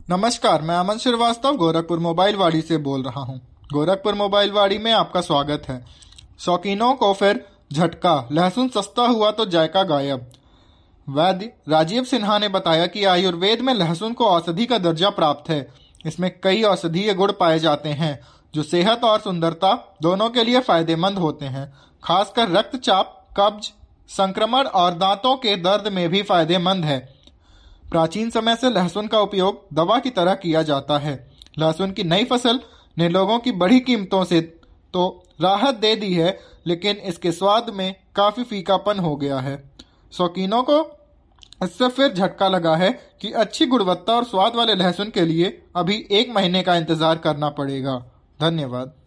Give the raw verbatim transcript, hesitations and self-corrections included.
नमस्कार, मैं अमन श्रीवास्तव गोरखपुर मोबाइल वाड़ी से बोल रहा हूँ। गोरखपुर मोबाइल वाड़ी में आपका स्वागत है। शौकीनों को फिर झटका, लहसुन सस्ता हुआ तो जायका गायब। वैद्य राजीव सिन्हा ने बताया कि आयुर्वेद में लहसुन को औषधि का दर्जा प्राप्त है। इसमें कई औषधीय गुण पाए जाते हैं जो सेहत और सुंदरता दोनों के लिए फायदेमंद होते हैं। खासकर रक्तचाप, कब्ज, संक्रमण और दांतों के दर्द में भी फायदेमंद है। प्राचीन समय से लहसुन का उपयोग दवा की तरह किया जाता है। लहसुन की नई फसल ने लोगों की बड़ी कीमतों से तो राहत दे दी है, लेकिन इसके स्वाद में काफी फीकापन हो गया है। शौकीनों को इससे फिर झटका लगा है कि अच्छी गुणवत्ता और स्वाद वाले लहसुन के लिए अभी एक महीने का इंतजार करना पड़ेगा। धन्यवाद।